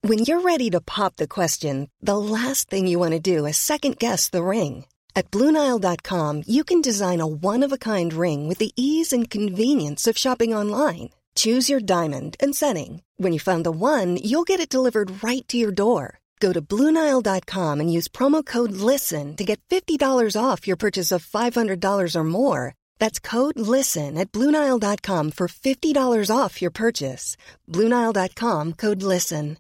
When you're ready to pop the question, the last thing you want to do is second-guess the ring. At BlueNile.com, you can design a one-of-a-kind ring with the ease and convenience of shopping online. Choose your diamond and setting. When you find the one, you'll get it delivered right to your door. Go to BlueNile.com and use promo code LISTEN to get $50 off your purchase of $500 or more. That's code LISTEN at BlueNile.com for $50 off your purchase. BlueNile.com, code LISTEN.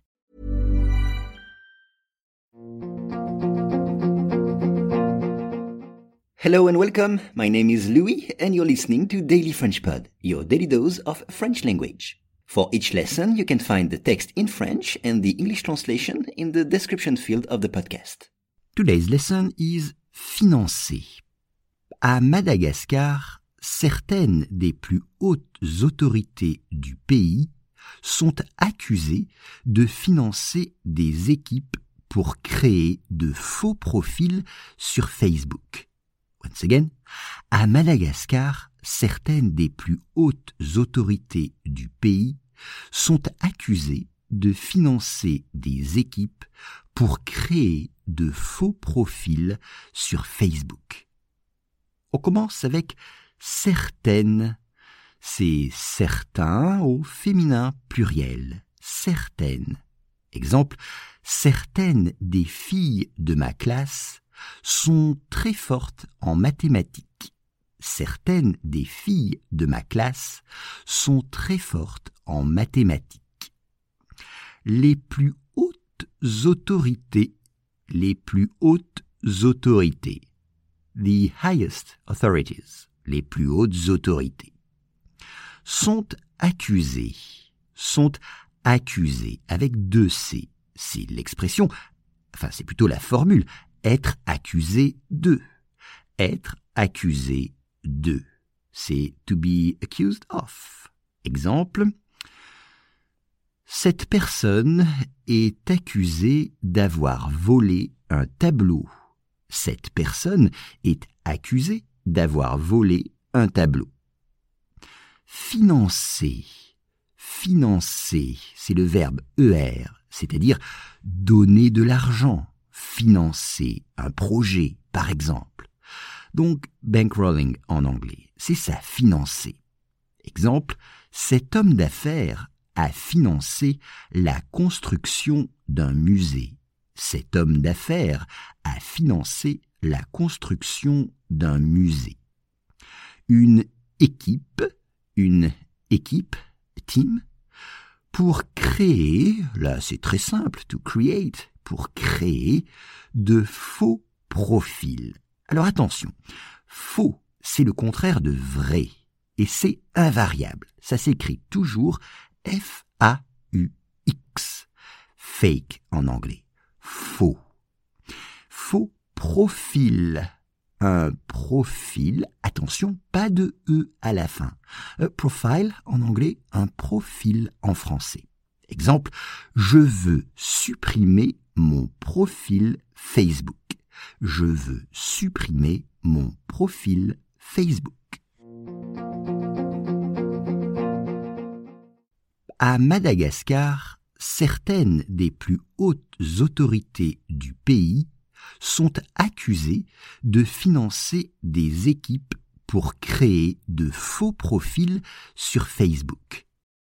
Hello and welcome. My name is Louis and you're listening to Daily French Pod, your daily dose of French language. For each lesson, you can find the text in French and the English translation in the description field of the podcast. Today's lesson is financer. À Madagascar, certaines des plus hautes autorités du pays sont accusées de financer des équipes pour créer de faux profils sur Facebook. Once again, à Madagascar, certaines des plus hautes autorités du pays sont accusées de financer des équipes pour créer de faux profils sur Facebook. On commence avec certaines. C'est certains au féminin pluriel. Certaines. Exemple, certaines des filles de ma classe sont très fortes en mathématiques. Certaines des filles de ma classe sont très fortes en mathématiques. Les plus hautes autorités, les plus hautes autorités. The highest authorities, les plus hautes autorités. Sont accusées avec deux C. C'est l'expression, c'est plutôt la formule, être accusé de. Être accusé de. C'est to be accused of. Exemple, cette personne est accusée d'avoir volé un tableau. Cette personne est accusée d'avoir volé un tableau. Financer. Financer, c'est le verbe ER, c'est-à-dire donner de l'argent. Financer un projet, par exemple. Donc, bankrolling en anglais, c'est ça, financer. Exemple, cet homme d'affaires a financé la construction d'un musée. Cet homme d'affaires a financé la construction d'un musée. Une équipe, team, pour créer, là c'est très simple, to create, pour créer de faux profils. Alors attention, faux, c'est le contraire de vrai, et c'est invariable. Ça s'écrit toujours F-A-U-X, fake en anglais, faux. Faux profil. Un profil, attention, pas de E à la fin. Profile en anglais, un profil en français. Exemple, je veux supprimer mon profil Facebook. Je veux supprimer mon profil Facebook. À Madagascar, certaines des plus hautes autorités du pays sont accusées de financer des équipes pour créer de faux profils sur Facebook.